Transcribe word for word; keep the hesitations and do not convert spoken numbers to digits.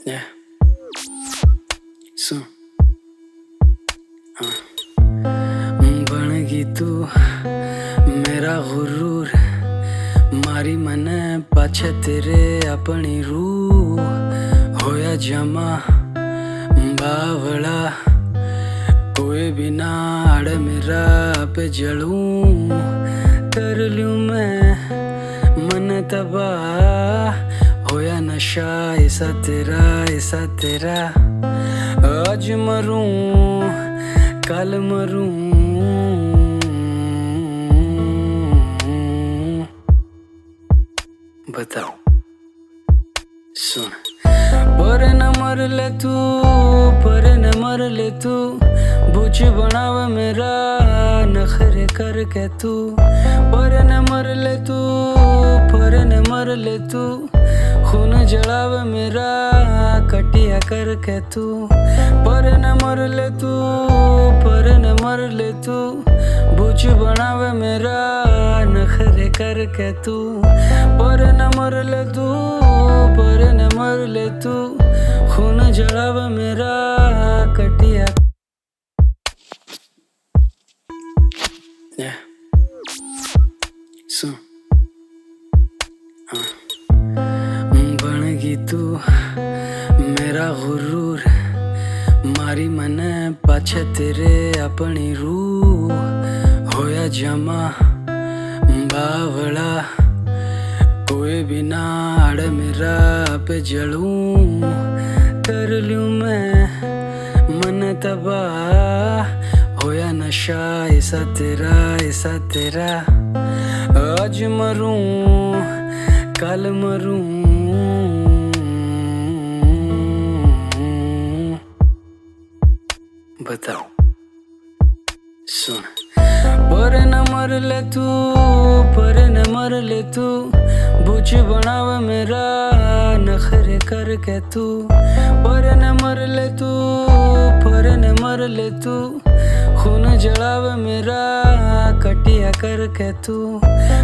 Yeah. सुन हाँ बनगी तू मेरा गुरूर मारी मने पाछे तेरे अपनी रूह होया जमा बावड़ा कोई भी ना अड़ मेरा पे जलूं कर लूं मैं मन तबाह होया नशा ऐसा तेरा ऐसा तेरा आज मरूं कल मरूं बताओ सुन पर न मर ले तू पर न मर ले तू बुझ बनाव मेरा नखरे करके तू पर न मर ले तू पर न मर ले तू खून जलाव मेरा कटिया करके तू पर न मर ले तू पर न मर ले तू बुझ बनाव मेरा नखरे करके तू पर न मर ले तू पर न मर ले तू खून जलाव मेरा कटिया yeah. सुन हाँ बनगी तू मेरा गुरूर मारी मने पाछे तेरे अपनी रूह होया जमा बावड़ा कोई भी ना अड़ मेरा पे जलूं कर लूं मैं मन तबाह होया नशा ऐसा तेरा ऐसा तेरा आज मरूं कल मरूं बताओ सुन पर न मर ले तू पर न मर ले तू बुझ बनाव मेरा नखरे करके तू पर न मर ले तू पर न मर ले तू खून जलाव मेरा कटिया करके तू